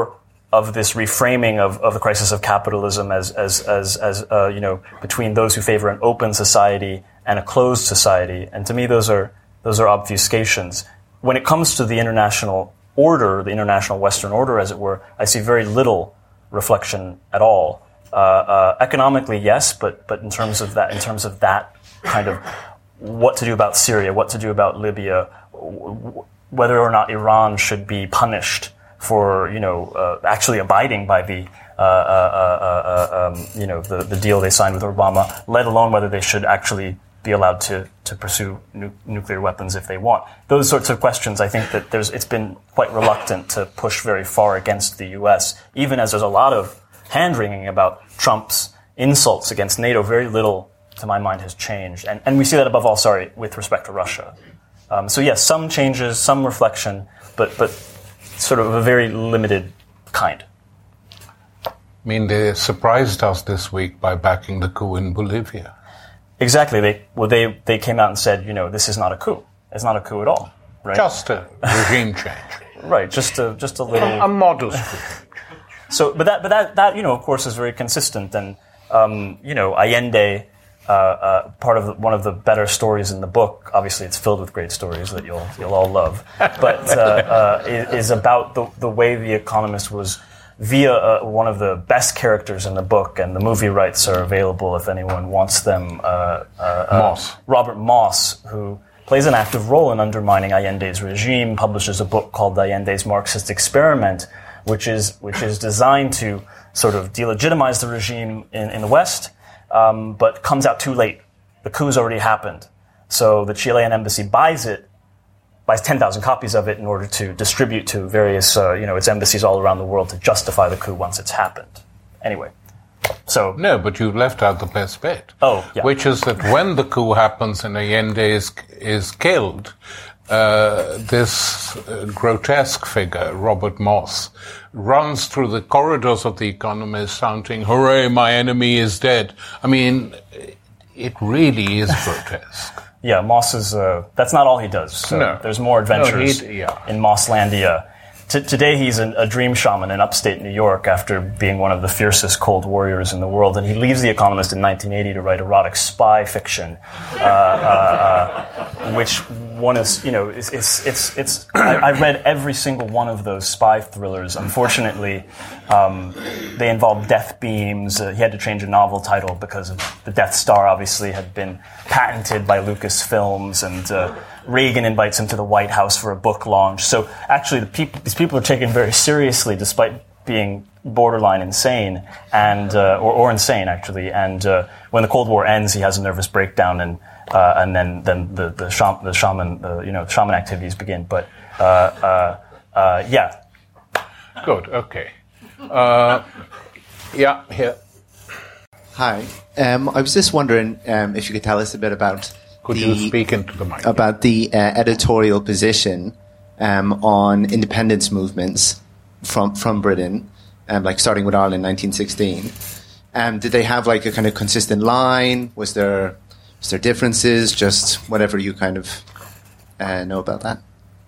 of this reframing of, of the crisis of capitalism as as as, as uh, you know, between those who favor an open society and a closed society. And to me, those are those are obfuscations. When it comes to the international order, the international Western order, as it were, I see very little reflection at all. Uh, uh, economically, yes, but but in terms of that, in terms of that kind of what to do about Syria, what to do about Libya, w- whether or not Iran should be punished for, you know, uh, actually abiding by the, uh, uh, uh, um, you know, the, the deal they signed with Obama, let alone whether they should actually be allowed to, to pursue nu- nuclear weapons if they want. Those sorts of questions, I think that there's, it's been quite reluctant to push very far against the U S, even as there's a lot of hand-wringing about Trump's insults against NATO. Very little, to my mind, has changed. And, and we see that above all, sorry, with respect to Russia. Um, so yes, some changes, some reflection, but, but sort of a very limited kind. I mean, they surprised us this week by backing the coup in Bolivia. Exactly. They well, they they came out and said, you know, this is not a coup. It's not a coup at all. Right? Just a regime change. Right. Just a just a little a, a modest coup. So, but that but that that you know, of course, is very consistent. And um, you know, Allende, uh, uh, part of the, one of the better stories in the book. Obviously, it's filled with great stories that you'll you'll all love. But uh, uh, is, is about the the way The Economist was. Via uh, one of the best characters in the book, and the movie rights are available if anyone wants them. Uh, uh, Moss. Uh, Robert Moss, who plays an active role in undermining Allende's regime, publishes a book called Allende's Marxist Experiment, which is which is designed to sort of delegitimize the regime in, in the West, um, but comes out too late. The coup's already happened. So the Chilean embassy buys it, buys ten thousand copies of it in order to distribute to various, uh, you know, its embassies all around the world to justify the coup once it's happened. Anyway, so... No, but you left out the best bit. Oh, yeah. Which is that when the coup happens and Allende is, is killed, uh, this uh, grotesque figure, Robert Moss, runs through the corridors of The Economist shouting, "Hooray, my enemy is dead." I mean, it really is grotesque. Yeah, Moss is, uh, that's not all he does. So no. There's more adventures no, yeah. in Mosslandia. T- today he's an, a dream shaman in upstate New York after being one of the fiercest cold warriors in the world. And he leaves The Economist in nineteen eighty to write erotic spy fiction, uh, uh, uh, which one is, you know, it's, it's, it's, it's I, I read every single one of those spy thrillers. Unfortunately, um, they involved death beams. Uh, he had to change a novel title because of the Death Star obviously had been patented by Lucasfilms, and uh, Reagan invites him to the White House for a book launch. So actually, the people, these people are taken very seriously, despite being borderline insane, and uh, or, or insane actually. And uh, when the Cold War ends, he has a nervous breakdown, and uh, and then then the the, sham, the shaman uh, you know shaman activities begin. But uh, uh, uh, yeah, good, okay, uh, yeah, here. Hi, um, I was just wondering um, if you could tell us a bit about. Could the, you speak into the mic? About the uh, editorial position um, on independence movements from from Britain, um, like starting with Ireland in nineteen sixteen. Um, did they have like a kind of consistent line? Was there was there differences? Just whatever you kind of uh, know about that.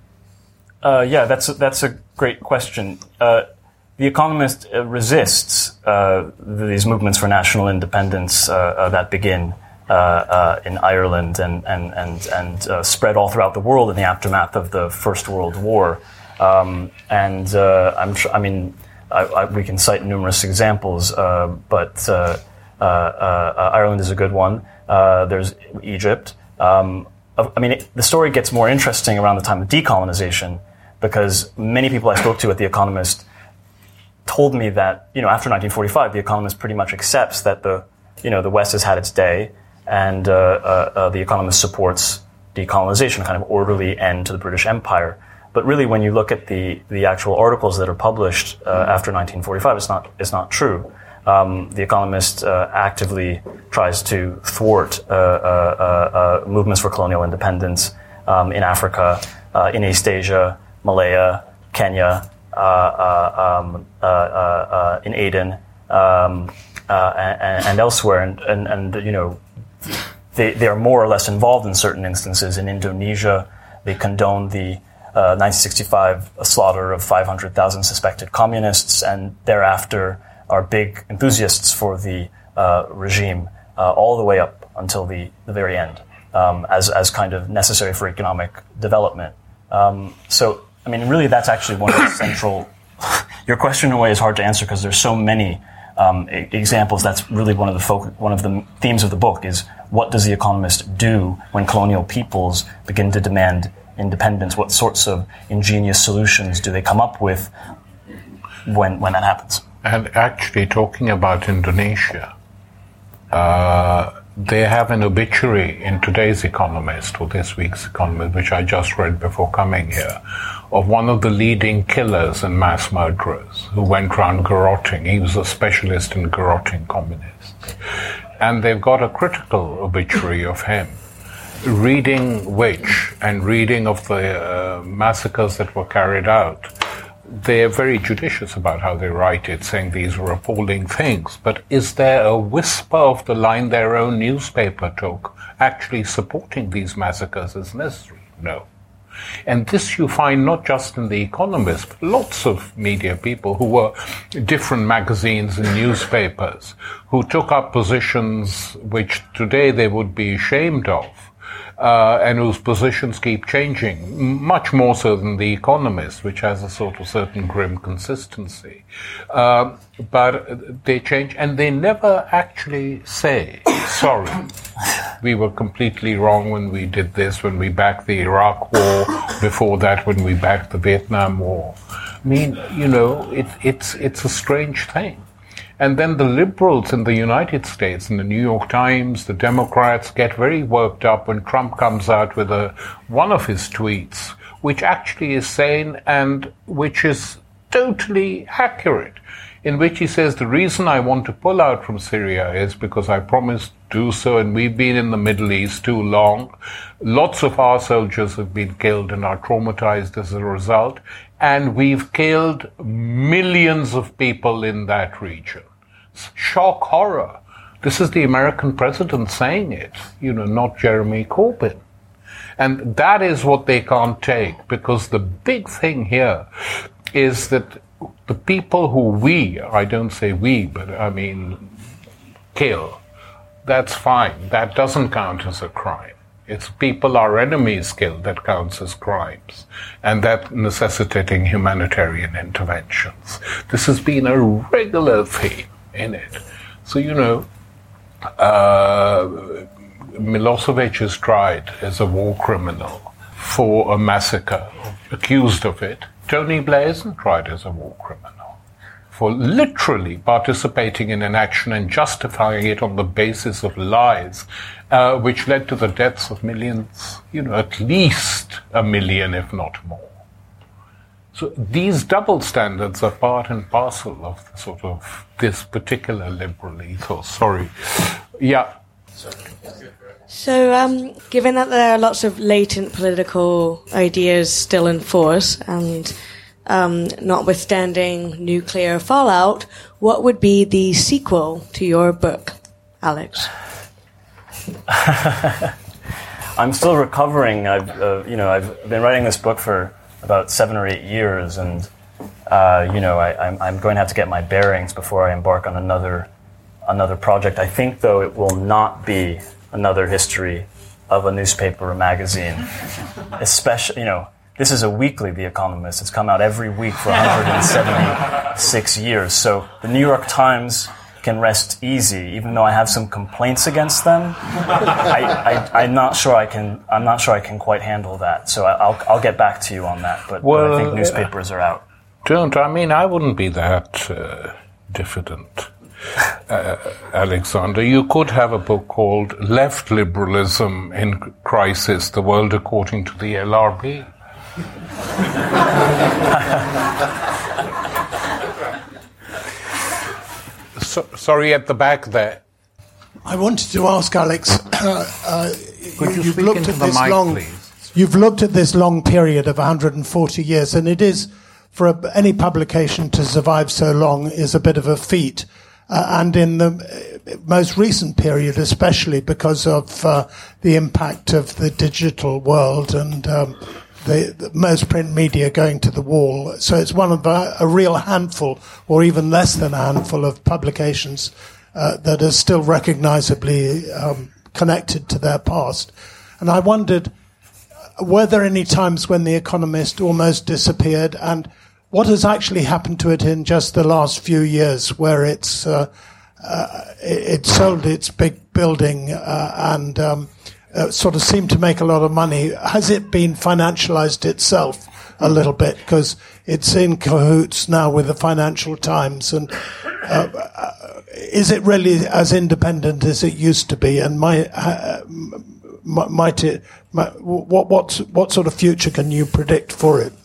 Uh, yeah, that's a, that's a great question. Uh, The Economist uh, resists uh, these movements for national independence uh, uh, that begin. Uh, uh, in Ireland and and and and uh, spread all throughout the world in the aftermath of the First World War, um, and uh, I'm tr- I mean I, I, we can cite numerous examples, uh, but uh, uh, uh, Ireland is a good one. Uh, there's Egypt. Um, I mean, it, the story gets more interesting around the time of decolonization, because many people I spoke to at The Economist told me that, you know, after nineteen forty-five, The Economist pretty much accepts that the you know the West has had its day. And uh, uh, uh, The Economist supports decolonization, a kind of orderly end to the British Empire. But really, when you look at the, the actual articles that are published uh, mm-hmm. after nineteen forty-five, it's not it's not true. Um, the Economist uh, actively tries to thwart uh, uh, uh, movements for colonial independence um, in Africa, uh, in East Asia, Malaya, Kenya, uh, uh, um, uh, uh, uh, in Aden, um, uh, and, and elsewhere, and, and, and you know. They, they are more or less involved in certain instances. In Indonesia, they condone the uh, nineteen sixty-five, a slaughter of five hundred thousand suspected communists, and thereafter are big enthusiasts for the uh, regime uh, all the way up until the, the very end, um, as, as kind of necessary for economic development. Um, so, I mean, really that's actually one of the central... Your question in a way is hard to answer because there's so many um, e- examples. That's really one of the fo- one of the themes of the book is what does The Economist do when colonial peoples begin to demand independence? What sorts of ingenious solutions do they come up with when when that happens? And actually, talking about Indonesia, uh, they have an obituary in today's Economist, or this week's Economist, which I just read before coming here, of one of the leading killers and mass murderers who went around garroting. He was a specialist in garroting communists. And they've got a critical obituary of him, reading which, and reading of the uh, massacres that were carried out. They're very judicious about how they write it, saying these were appalling things. But is there a whisper of the line their own newspaper took, actually supporting these massacres as necessary? No. And this you find not just in The Economist, but lots of media people who were different magazines and newspapers, who took up positions which today they would be ashamed of, uh, and whose positions keep changing, much more so than The Economist, which has a sort of certain grim consistency. Uh, but they change, and they never actually say, sorry, we were completely wrong when we did this, when we backed the Iraq War, before that when we backed the Vietnam War. I mean, you know, it, it's it's a strange thing. And then the liberals in the United States, in the New York Times, the Democrats get very worked up when Trump comes out with a one of his tweets, which actually is sane and which is totally accurate, in which he says, the reason I want to pull out from Syria is because I promised to do so, and we've been in the Middle East too long. Lots of our soldiers have been killed and are traumatized as a result, and we've killed millions of people in that region. Shock, horror. This is the American president saying it, you know, not Jeremy Corbyn. And that is what they can't take, because the big thing here is that the people who we, I don't say we, but I mean kill, that's fine. That doesn't count as a crime. It's people our enemies kill that counts as crimes, and that necessitating humanitarian interventions. This has been a regular theme in it. So, you know, uh, Milosevic is tried as a war criminal for a massacre, accused of it. Tony Blair isn't tried as a war criminal for literally participating in an action and justifying it on the basis of lies, uh, which led to the deaths of millions, you know, at least a million, if not more. So these double standards are part and parcel of the sort of this particular liberal ethos. Sorry. Yeah. So, um, given that there are lots of latent political ideas still in force, and um, notwithstanding nuclear fallout, what would be the sequel to your book, Alex? I'm still recovering. I've, uh, you know, I've been writing this book for about seven or eight years, and uh, you know, I, I'm, I'm going to have to get my bearings before I embark on another another project. I think, though, it will not be another history of a newspaper or magazine. Especially, you know, this is a weekly, The Economist. It's come out every week for one hundred seventy-six years. So the New York Times can rest easy, even though I have some complaints against them. I, I, I'm not sure I can. I'm not sure I can quite handle that. So I'll I'll get back to you on that. But, well, but I think newspapers are out. Don't. I mean, I wouldn't be that uh, diffident. Uh, Alexander, you could have a book called Left Liberalism in Crisis, The World According to the L R B. so, sorry, at the back there. I wanted to ask Alex, uh, uh, could you, you you've speak looked into at the this mic, long, please? You've looked at this long period of one hundred forty years, and it is, for a, any publication to survive so long is a bit of a feat. Uh, and in the most recent period, especially because of uh, the impact of the digital world and um, the, the most print media going to the wall. So it's one of a, a real handful, or even less than a handful, of publications uh, that are still recognisably um, connected to their past. And I wondered, were there any times when The Economist almost disappeared, and what has actually happened to it in just the last few years, where it's uh, uh, it, it sold its big building uh, and um, uh, sort of seemed to make a lot of money? Has it been financialized itself a little bit, because it's in cahoots now with the Financial Times? And uh, uh, is it really as independent as it used to be? And my, uh, might it? My, what what what sort of future can you predict for it?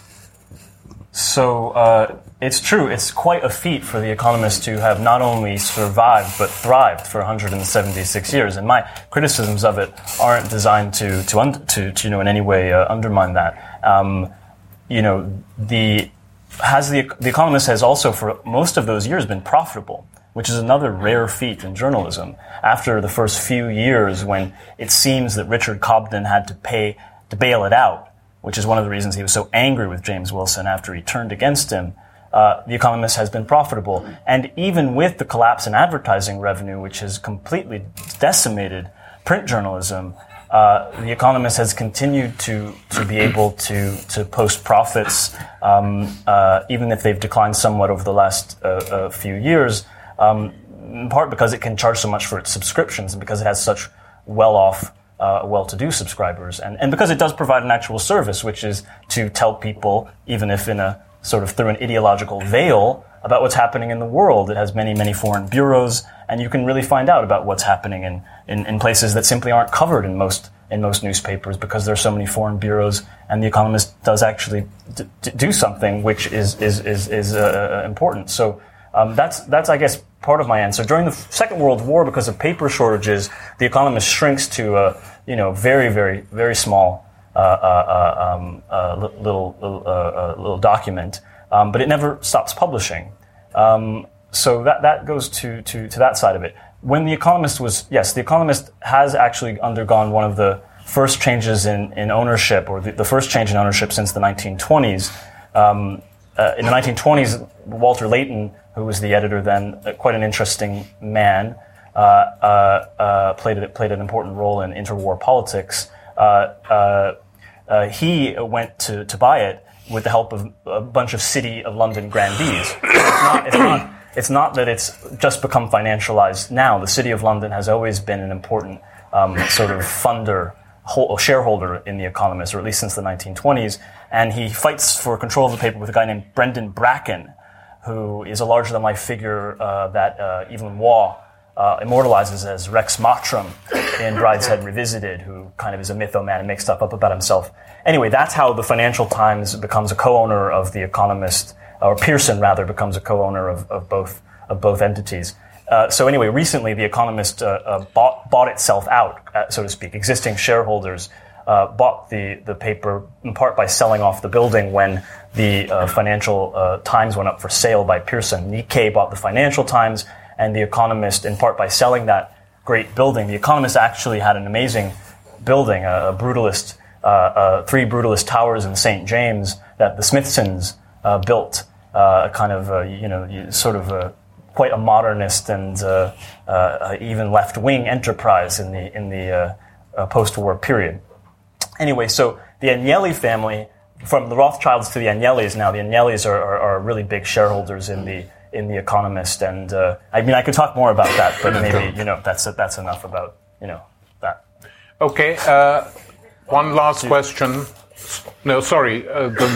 So uh, it's true. It's quite a feat for The Economist to have not only survived but thrived for one hundred seventy-six years. And my criticisms of it aren't designed to to un- to, to you know in any way uh, undermine that. Um, you know, the has the The Economist has also for most of those years been profitable, which is another rare feat in journalism. After the first few years, when it seems that Richard Cobden had to pay to bail it out, which is one of the reasons he was so angry with James Wilson after he turned against him, uh, The Economist has been profitable. And even with the collapse in advertising revenue, which has completely decimated print journalism, uh, The Economist has continued to, to be able to, to post profits, um, uh, even if they've declined somewhat over the last uh, uh, few years, um, in part because it can charge so much for its subscriptions and because it has such well-off Uh, well-to-do subscribers, and, and because it does provide an actual service, which is to tell people, even if in a sort of through an ideological veil, about what's happening in the world. It has many, many foreign bureaus, and you can really find out about what's happening in, in, in places that simply aren't covered in most in most newspapers, because there are so many foreign bureaus, and The Economist does actually d- d- do something which is is is, is uh, important. So um, that's that's I guess part of my answer. During the Second World War, because of paper shortages, The Economist shrinks to a you know very very very small uh, uh, um, uh, little little, uh, little document, um, but it never stops publishing. Um, so that that goes to, to to that side of it. When The Economist was yes, The Economist has actually undergone one of the first changes in in ownership, or the, the first change in ownership since the nineteen twenties. Um, uh, in the nineteen twenties, Walter Layton, who was the editor then, uh, quite an interesting man, uh, uh, uh, played played an important role in interwar politics. Uh, uh, uh, he went to, to buy it with the help of a bunch of City of London grandees. It's not, it's not, it's not that it's just become financialized now. The City of London has always been an important um, sort of funder, whole, shareholder in The Economist, or at least since the nineteen twenties. And he fights for control of the paper with a guy named Brendan Bracken, who is a larger-than-life figure uh, that uh, Evelyn Waugh uh, immortalizes as Rex Mottram in Brideshead Revisited, who kind of is a mythoman and makes stuff up about himself. Anyway, that's how the Financial Times becomes a co-owner of The Economist, or Pearson, rather, becomes a co-owner of, of both of both entities. Uh, so anyway, recently The Economist uh, uh, bought, bought itself out, uh, so to speak. Existing shareholders Uh, bought the, the paper in part by selling off the building when the uh, Financial uh, Times went up for sale by Pearson. Nikkei bought the Financial Times, and The Economist in part by selling that great building. The Economist actually had an amazing building, a, a brutalist, uh, uh, three brutalist towers in Saint James that the Smithsons uh, built, uh, kind of, uh, you know, sort of a, quite a modernist and uh, uh, even left-wing enterprise in the in the uh, uh, post-war period. Anyway, so the Agnelli family, from the Rothschilds to the Agnellis now, the Agnellis are, are, are really big shareholders in the in the Economist, and uh, I mean I could talk more about that, but maybe you know that's that's enough about you know that. Okay, uh, one last question. No, sorry, uh, the,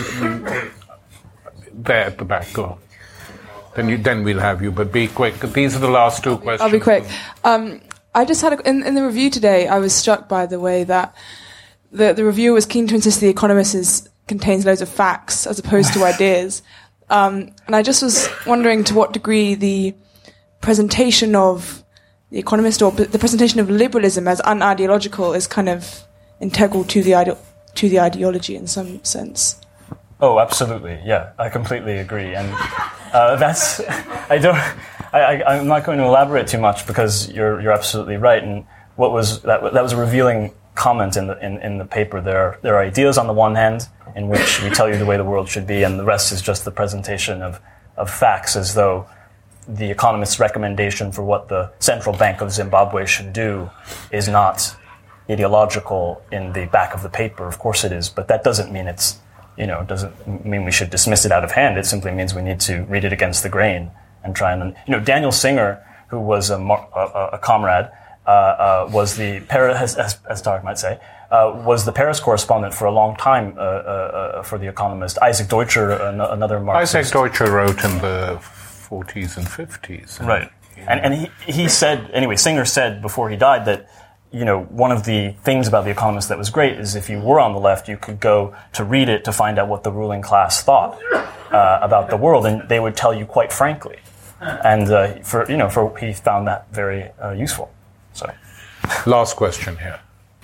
there at the back. Go. Then you then we'll have you, but be quick. These are the last two questions. I'll be quick. Um, I just had a, in, in the review today. I was struck by the way that The, the reviewer was keen to insist The Economist is, contains loads of facts as opposed to ideas. Um, and I just was wondering to what degree the presentation of The Economist, or the presentation of liberalism as unideological, is kind of integral to the ide- to the ideology in some sense. Oh, absolutely. Yeah, I completely agree. And uh, that's, I don't, I, I, I'm not going to elaborate too much because you're, you're absolutely right. And what was, that, that was a revealing comment in the in, in the paper. There are, there are ideas on the one hand in which we tell you the way the world should be, and the rest is just the presentation of, of facts, as though the Economist's recommendation for what the Central Bank of Zimbabwe should do is not ideological in the back of the paper. Of course it is, but that doesn't mean it's, you know, doesn't mean we should dismiss it out of hand. It simply means we need to read it against the grain and try and, you know, Daniel Singer, who was a, a, a comrade, uh, uh, was the, Paris, as, as Tarek might say, uh, was the Paris correspondent for a long time uh, uh, for The Economist. Isaac Deutscher, an- another Marxist. Isaac Deutscher wrote in the forties and fifties. And, right. You know. And, and he, he said, anyway, Singer said before he died that, you know, one of the things about The Economist that was great is if you were on the left, you could go to read it to find out what the ruling class thought uh, about the world, and they would tell you quite frankly. And uh, for you know, for he found that very uh, useful. So, last question here.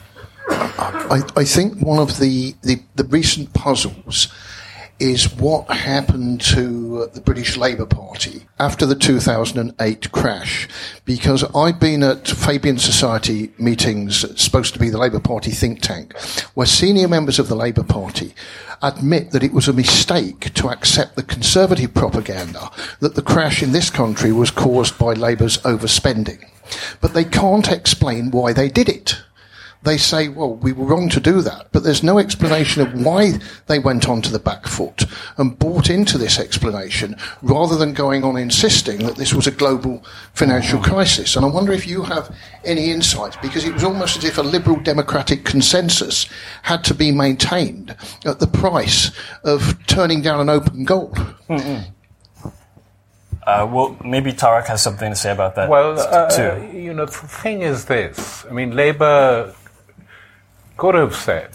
I, I think one of the, the, the recent puzzles is what happened to the British Labour Party after the two thousand eight crash. Because I've been at Fabian Society meetings, supposed to be the Labour Party think tank, where senior members of the Labour Party admit that it was a mistake to accept the Conservative propaganda that the crash in this country was caused by Labour's overspending. But they can't explain why they did it. They say, well, we were wrong to do that, but there's no explanation of why they went onto the back foot and bought into this explanation rather than going on insisting that this was a global financial crisis. And I wonder if you have any insights, because it was almost as if a liberal democratic consensus had to be maintained at the price of turning down an open goal. Mm-hmm. Uh, well, maybe Tarek has something to say about that. Well, uh, too. you know, the thing is this. I mean, Labour could have said,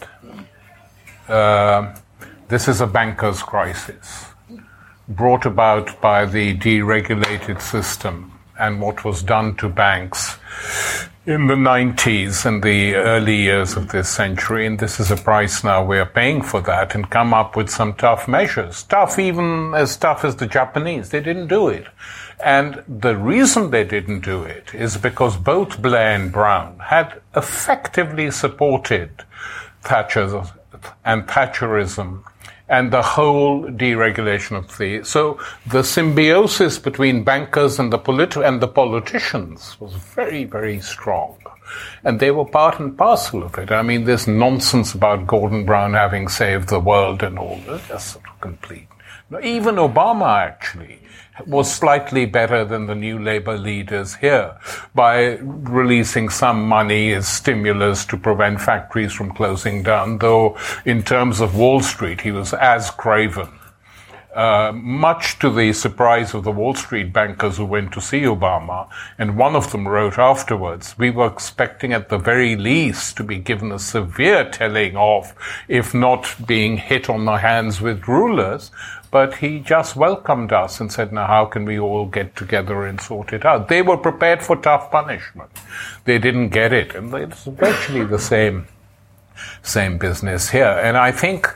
uh, this is a banker's crisis, brought about by the deregulated system and what was done to banks in the nineties and the early years of this century, and this is a price now we're paying for that, and come up with some tough measures. Tough, even as tough as the Japanese. They didn't do it. And the reason they didn't do it is because both Blair and Brown had effectively supported Thatcher and Thatcherism and the whole deregulation of the... So the symbiosis between bankers and the politi- and the politicians was very, very strong. And they were part and parcel of it. I mean, this nonsense about Gordon Brown having saved the world and all that, that's sort of complete. Even Obama, actually, was slightly better than the new Labour leaders here by releasing some money as stimulus to prevent factories from closing down, though in terms of Wall Street, he was as craven. Uh, much to the surprise of the Wall Street bankers who went to see Obama, and one of them wrote afterwards, we were expecting at the very least to be given a severe telling off, if not being hit on the hands with rulers, but he just welcomed us and said, now how can we all get together and sort it out? They were prepared for tough punishment. They didn't get it, and it's virtually the same Same business here. And I think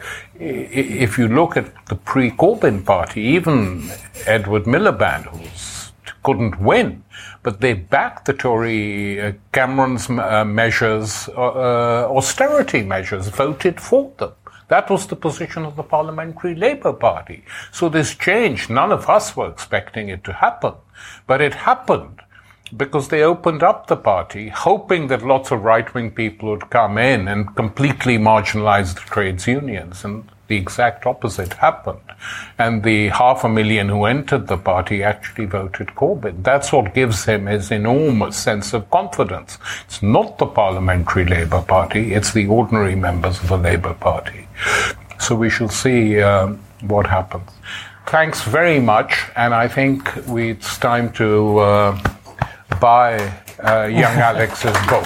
if you look at the pre-Corbyn party, even Edward Miliband, who couldn't win, but they backed the Tory uh, Cameron's uh, measures, uh, austerity measures, voted for them. That was the position of the Parliamentary Labour Party. So this change, none of us were expecting it to happen, but it happened because they opened up the party, hoping that lots of right-wing people would come in and completely marginalize the trades unions. And the exact opposite happened. And the half a million who entered the party actually voted Corbyn. That's what gives him his enormous sense of confidence. It's not the Parliamentary Labour Party, it's the ordinary members of the Labour Party. So we shall see um, what happens. Thanks very much, and I think we, it's time to uh, buy uh, young Alex's book.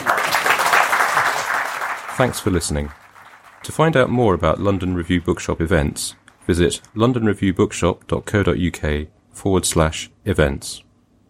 Thanks for listening. To find out more about London Review Bookshop events, visit londonreviewbookshop.co.uk forward slash events.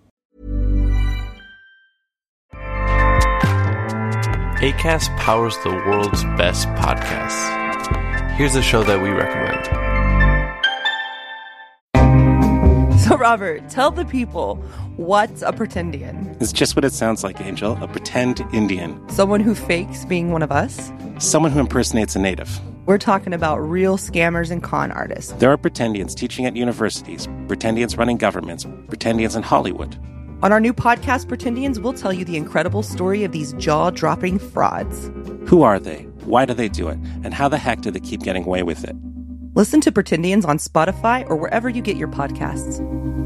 Acast powers the world's best podcasts. Here's a show that we recommend. So So, Robert, tell the people, what's a pretendian? It's just what it sounds like, Angel. A pretend Indian. Someone who fakes being one of us? Someone who impersonates a native. We're talking about real scammers and con artists. There are pretendians teaching at universities, pretendians running governments, pretendians in Hollywood. On our new podcast, Pretendians, we'll tell you the incredible story of these jaw-dropping frauds. Who are they? Why do they do it? And how the heck do they keep getting away with it? Listen to Pretendians on Spotify or wherever you get your podcasts.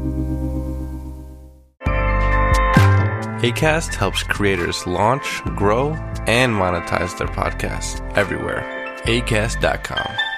Acast helps creators launch, grow, and monetize their podcasts everywhere. acast dot com.